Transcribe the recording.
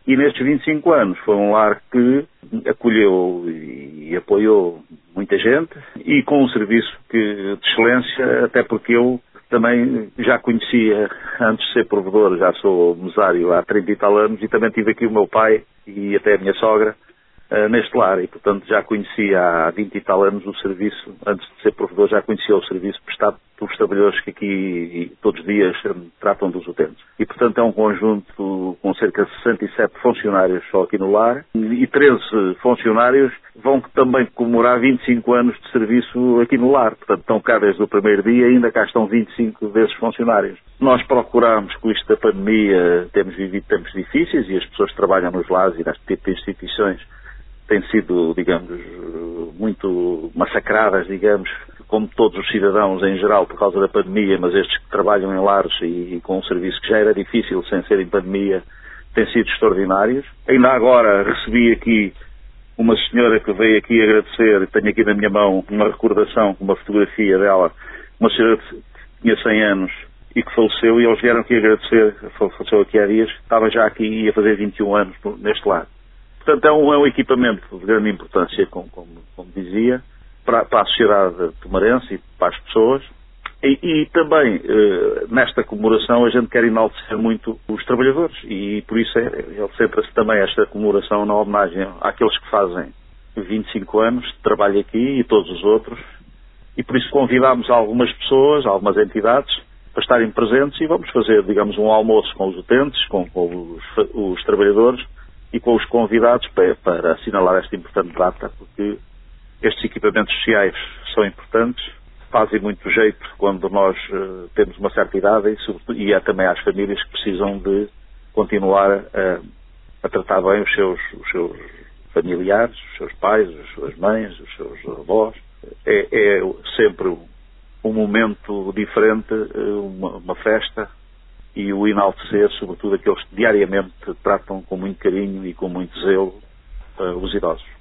E nestes 25 anos foi um lar que acolheu e apoiou muita gente e com um serviço de excelência, até porque eu também já conhecia, antes de ser provedor, já sou mesário há 30 e tal anos, e também tive aqui o meu pai e até a minha sogra neste lar, e portanto já conhecia há 20 e tal anos o serviço, antes de ser provedor já conhecia o serviço prestado pelos trabalhadores que aqui todos os dias tratam dos utentes. E portanto é um conjunto com cerca de 67 funcionários só aqui no lar, e 13 funcionários vão também comemorar 25 anos de serviço aqui no lar. Portanto estão cá desde o primeiro dia e ainda cá estão 25 desses funcionários. Nós procuramos, com isto da pandemia, temos vivido tempos difíceis e as pessoas que trabalham nos lares e nas instituições têm sido, digamos, muito massacradas, digamos, como todos os cidadãos em geral por causa da pandemia, mas estes que trabalham em lares e com um serviço que já era difícil sem ser em pandemia, têm sido extraordinários. Ainda agora recebi aqui uma senhora que veio aqui agradecer, tenho aqui na minha mão uma recordação, uma fotografia dela, uma senhora que tinha 100 anos e que faleceu, e eles vieram aqui agradecer, faleceu aqui há dias, estava já aqui e ia fazer 21 anos neste lar. Portanto, é um equipamento de grande importância, como dizia, para a sociedade tomarense e para as pessoas. E também, nesta comemoração, a gente quer enaltecer muito os trabalhadores. E por isso ele centra-se também esta comemoração na homenagem àqueles que fazem 25 anos de trabalho aqui e todos os outros. E por isso convidámos algumas pessoas, algumas entidades, para estarem presentes, e vamos fazer, digamos, um almoço com os utentes, com os trabalhadores, e com os convidados para assinalar esta importante data, porque estes equipamentos sociais são importantes, fazem muito jeito quando nós temos uma certa idade e há também às famílias que precisam de continuar a tratar bem os seus familiares, os seus pais, as suas mães, os seus avós. É sempre um momento diferente, uma festa, e o enaltecer, sobretudo, aqueles que diariamente tratam com muito carinho e com muito zelo os idosos.